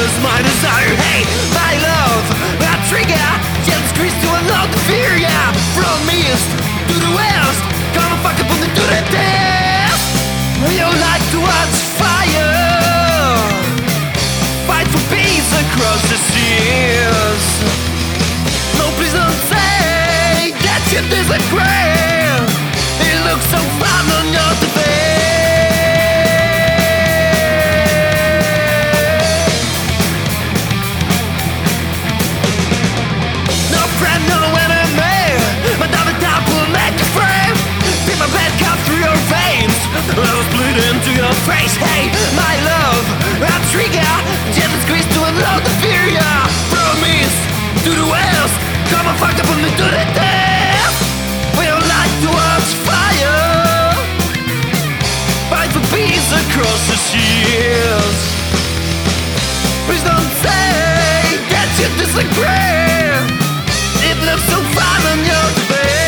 is my desire. Hey, my love, that trigger, James Grease to unlock the fear, yeah. From east to the west, come and fuck up on the to the death. You like to watch fire, fight for peace across the seas. No, please don't say that you disagree. It looks so fun on your face. Into your face, hey, my love, a trigger, James Grease to unload the fear, yeah. From east to the west, come and fuck up on me to the death. We don't like to watch fire, fight for peace across the seas. Please don't say that you disagree. It looks so fun on your face.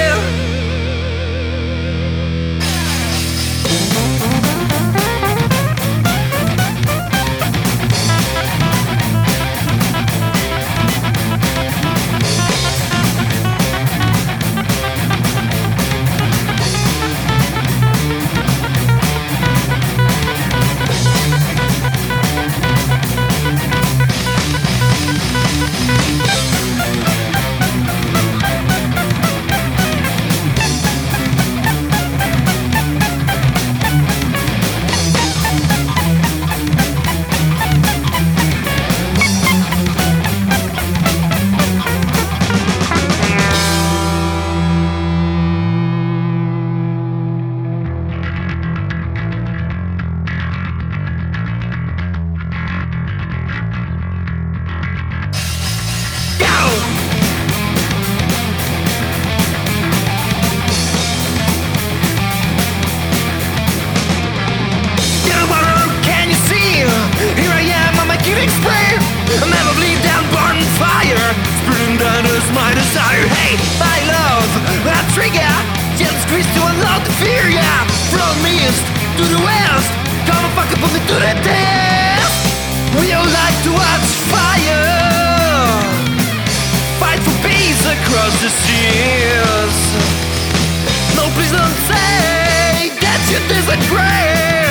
My desire, hey, my love, that trigger, James Grease to unload the fear, yeah. From east to the west, come and fuck up on me to the death. We all like to watch fire, fight for peace across the seas. No, please don't say that you disagree.